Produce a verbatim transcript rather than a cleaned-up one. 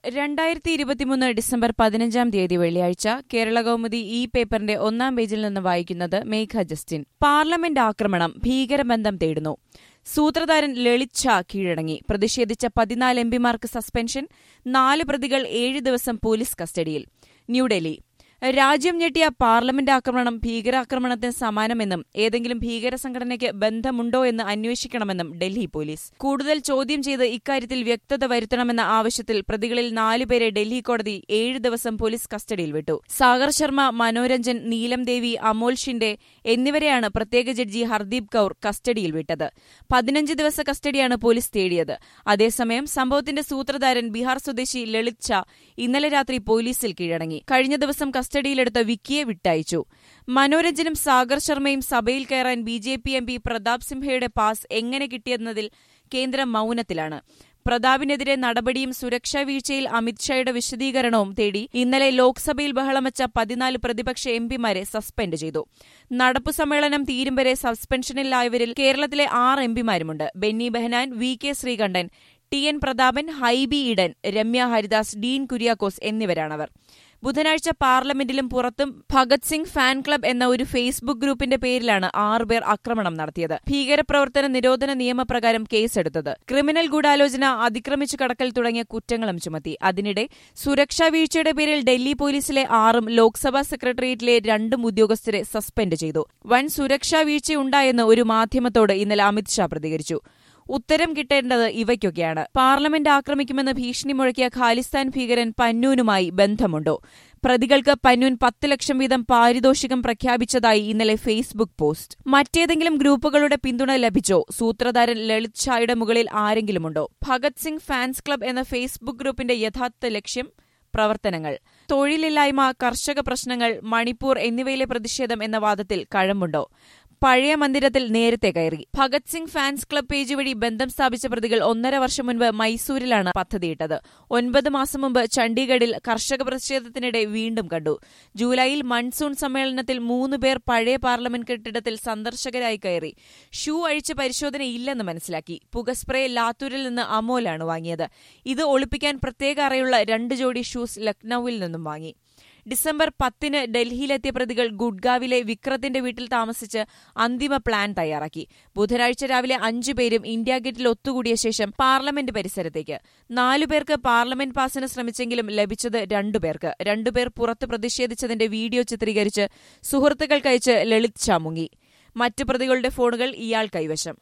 രണ്ടായിരത്തി ഇരുപത്തിമൂന്ന് ഡിസംബർ പതിനഞ്ചാം തീയതി വെള്ളിയാഴ്ച കേരള കൗമുദി ഈ പേപ്പറിന്റെ ഒന്നാം പേജിൽ നിന്ന് വായിക്കുന്നത് മേഘ ജസ്റ്റിൻ. പാർലമെന്റ് ആക്രമണം, ഭീകരബന്ധം തേടുന്നു. സൂത്രധാരൻ ലളിത് ഷാ കീഴടങ്ങി. പ്രതിഷേധിച്ച പതിനാല് എംപിമാർക്ക് സസ്പെൻഷൻ. നാല് പ്രതികൾ ഏഴ് ദിവസം പോലീസ് കസ്റ്റഡിയിൽ. ന്യൂഡൽഹി. രാജ്യം ഞെട്ടിയ പാർലമെന്റ് ആക്രമണം ഭീകരാക്രമണത്തിന് സമാനമെന്നും ഏതെങ്കിലും ഭീകര സംഘടനയ്ക്ക് ബന്ധമുണ്ടോ എന്ന് അന്വേഷിക്കണമെന്നും ഡൽഹി പോലീസ്. കൂടുതൽ ചോദ്യം ചെയ്ത് ഇക്കാര്യത്തിൽ വ്യക്തത വരുത്തണമെന്ന ആവശ്യത്തിൽ പ്രതികളിൽ നാലുപേരെ ഡൽഹി കോടതി ഏഴ് ദിവസം പോലീസ് കസ്റ്റഡിയിൽ വിട്ടു. സാഗർ ശർമ്മ, മനോരഞ്ജൻ, നീലം ദേവി, അമോൽ ഷിൻഡെ എന്നിവരെയാണ് പ്രത്യേക ജഡ്ജി ഹർദീപ് കൌർ കസ്റ്റഡിയിൽ വിട്ടത്. പതിനഞ്ച് ദിവസ കസ്റ്റഡിയാണ് പോലീസ് തേടിയത്. അതേസമയം സംഭവത്തിന്റെ സൂത്രധാരൻ ബീഹാർ സ്വദേശി ലളിത് ഷാ ഇന്നലെ രാത്രി പോലീസിൽ കീഴടങ്ങി. കഴിഞ്ഞ ദിവസം കസ്റ്റഡിയിലെടുത്ത വിക്കിയെ വിട്ടയച്ചു. മനോരഞ്ജനും സാഗർ ശർമ്മയും സഭയിൽ കയറാൻ B J P M P Pratap സിംഹയുടെ പാസ് എങ്ങനെ കിട്ടിയെന്നതിൽ കേന്ദ്രം മൌനത്തിലാണ്. പ്രതാപിനെതിരെ നടപടിയും സുരക്ഷാ വീഴ്ചയിൽ അമിത്ഷായുടെ വിശദീകരണവും തേടി ഇന്നലെ ലോക്സഭയിൽ ബഹളമച്ച പതിനാല് പ്രതിപക്ഷ എംപിമാരെ സസ്പെൻഡ് ചെയ്തു. നടപ്പു സമ്മേളനം തീരും വരെ സസ്പെൻഷനിലായവരിൽ കേരളത്തിലെ ആറ് എംപിമാരുമുണ്ട്. Benny Behanan, V K Sreekandan, T N Prathapan, Hibi Eden, Ramya Haridas, Dean Kuriakose എന്നിവരാണവർ. ബുധനാഴ്ച പാർലമെന്റിലും പുറത്തും ഭഗത് സിംഗ് ഫാൻ ക്ലബ് എന്ന ഒരു ഫേസ്ബുക്ക് ഗ്രൂപ്പിന്റെ പേരിലാണ് ആറുപേർ ആക്രമണം നടത്തിയത്. ഭീകരപ്രവർത്തന നിരോധന നിയമപ്രകാരം കേസെടുത്തത്. ക്രിമിനൽ ഗൂഢാലോചന, അതിക്രമിച്ചു കടക്കൽ തുടങ്ങിയ കുറ്റങ്ങളും ചുമത്തി. അതിനിടെ സുരക്ഷാ വീഴ്ചയുടെ പേരിൽ ഡൽഹി പോലീസിലെ ആറും ലോക്സഭാ സെക്രട്ടേറിയറ്റിലെ രണ്ടും ഉദ്യോഗസ്ഥരെ സസ്പെൻഡ് ചെയ്തു. വൻ സുരക്ഷാ വീഴ്ചയുണ്ടായെന്ന് ഒരു മാധ്യമത്തോട് ഇന്നലെ അമിത്ഷാ പ്രതികരിച്ചു. ഉത്തരം കിട്ടേണ്ടത് ഇവയ്ക്കൊക്കെയാണ്. പാർലമെന്റ് ആക്രമിക്കുമെന്ന് ഭീഷണി മുഴക്കിയ ഖാലിസ്ഥാൻ ഭീകരൻ പന്നൂനുമായി ബന്ധമുണ്ടോ? പ്രതികൾക്ക് പന്നൂൻ പത്ത് ലക്ഷം വീതം പാരിതോഷികം പ്രഖ്യാപിച്ചതായി ഇന്നലെ ഫേസ്ബുക്ക് പോസ്റ്റ്. മറ്റേതെങ്കിലും ഗ്രൂപ്പുകളുടെ പിന്തുണ ലഭിച്ചോ? സൂത്രധാരൻ ലളിത് ഷായുടെ മുകളിൽ ആരെങ്കിലുമുണ്ടോ? ഭഗത് സിംഗ് ഫാൻസ് ക്ലബ് എന്ന ഫേസ്ബുക്ക് ഗ്രൂപ്പിന്റെ യഥാർത്ഥ ലക്ഷ്യം പ്രവർത്തനങ്ങൾ, തൊഴിലില്ലായ്മ, കർഷക പ്രശ്നങ്ങൾ, മണിപ്പൂർ എന്നിവയിലെ പ്രതിഷേധം എന്ന വാദത്തിൽ കഴമ്പുണ്ടോ? പഴയ മന്ദിരത്തിൽ നേരത്തെ കയറി. Bhagat Singh fans club page വഴി ബന്ധം സ്ഥാപിച്ച പ്രതികൾ ഒന്നര വർഷം മുൻപ് മൈസൂരിലാണ് പദ്ധതിയിട്ടത്. ഒൻപത് മാസം മുമ്പ് ചണ്ഡീഗഡിൽ കർഷക പ്രതിഷേധത്തിനിടെ വീണ്ടും കണ്ടു. ജൂലൈയിൽ മൺസൂൺ സമ്മേളനത്തിൽ മൂന്ന് പേർ പഴയ പാർലമെന്റ് കെട്ടിടത്തിൽ സന്ദർശകരായി കയറി. ഷൂ അഴിച്ച് പരിശോധനയില്ലെന്ന് മനസ്സിലാക്കി. പുകസ്പ്രേ ലാത്തൂരിൽ നിന്ന് അമോലാണ് വാങ്ങിയത്. ഇത് ഒളിപ്പിക്കാൻ പ്രത്യേക അറയുള്ള രണ്ട് ജോഡി ഷൂസ് ലക്നൌവിൽ നിന്നും വാങ്ങി. ഡിസംബർ പത്തിന് ഡൽഹിയിലെത്തിയ പ്രതികൾ ഗുഡ്ഗാവിലെ വിക്രത്തിന്റെ വീട്ടിൽ താമസിച്ച് അന്തിമ പ്ലാൻ തയ്യാറാക്കി. ബുധനാഴ്ച രാവിലെ അഞ്ചുപേരും ഇന്ത്യാ ഗേറ്റിൽ ഒത്തുകൂടിയ ശേഷം പാർലമെന്റ് പരിസരത്തേക്ക്. നാലുപേർക്ക് പാർലമെന്റ് പാസിന് ശ്രമിച്ചെങ്കിലും ലഭിച്ചത് രണ്ടുപേർക്ക്. രണ്ടുപേർ പുറത്ത് പ്രതിഷേധിച്ചതിന്റെ വീഡിയോ ചിത്രീകരിച്ച് സുഹൃത്തുക്കൾക്കയച്ച് ലളിത് ഷാ മുങ്ങി. മറ്റു പ്രതികളുടെ ഫോണുകൾ ഇയാൾ കൈവശം.